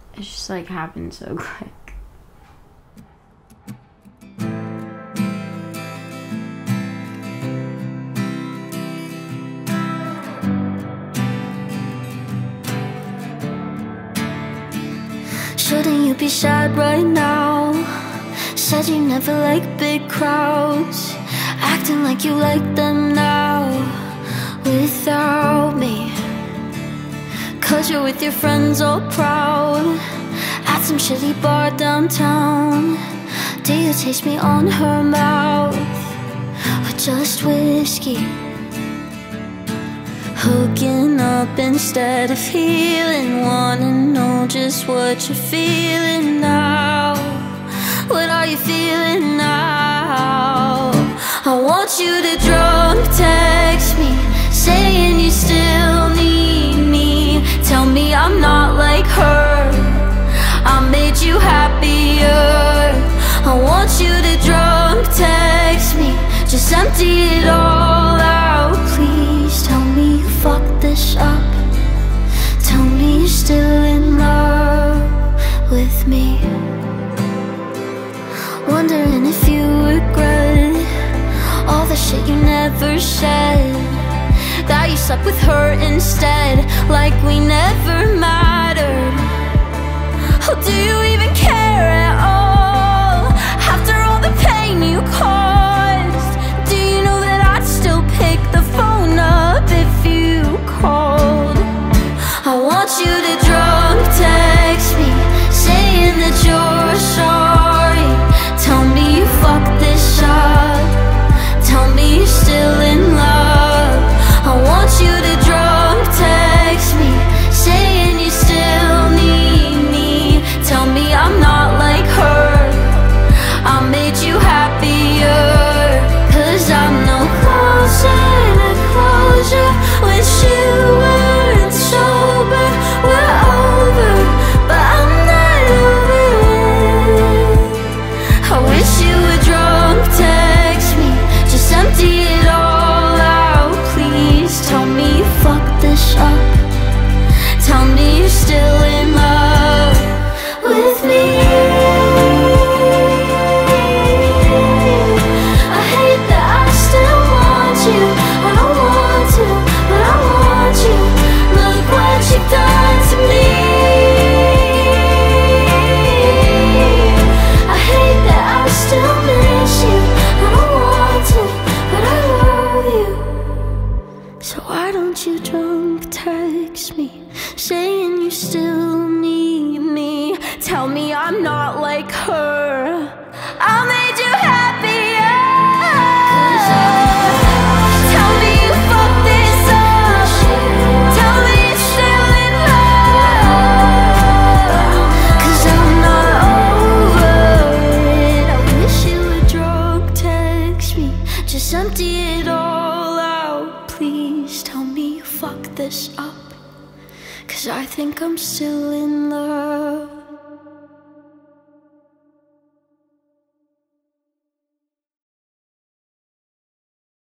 It just like happened so quick. Shouldn't you be sad right now? Said you never like big crowds, acting like you like them now without me. Cause you're with your friends all proud at some shitty bar downtown. Do you taste me on her mouth or just whiskey? Hooking up instead of healing. Wanna know just what you're feeling now. What are you feeling now? I want you to drunk text me, saying you still need me. Tell me I'm not like her, I made you happier. I want you to drunk text me, just empty it all out. Please tell me you fucked this up. Tell me you're still in love with me. Wondering if you regret all the shit you never said, that you slept with her instead, like we never mattered. Oh, do you even care at all? After all the pain you caused, do you know that I'd still pick the phone up if you called? I want you to drunk text me, saying that you're sorry. Tell me you fucked this up. Tell me you're still in love. I want you to drunk text me, saying you still need me. Tell me I'm not like her, I made you happier. Cause I'm no closer to closure. Wish you weren't sober. We're over, but I'm not over it. I wish you would drunk text me, just empty it all out. Please tell me you fucked this up. Tell me you're still in love with me. I hate that I still want you. I don't want to, but I want you. Look what you've done to me. I hate that I still miss you. I don't want to, but I love you. So why don't you drunk text me, saying you still need me? Tell me I'm not like her, I made you happier. Tell me you fucked this up. Tell me you're still in love. Cause I'm not over it. I wish you would drunk text me, just empty it all out. Please tell me you fucked this up. Cause I think I'm still in love.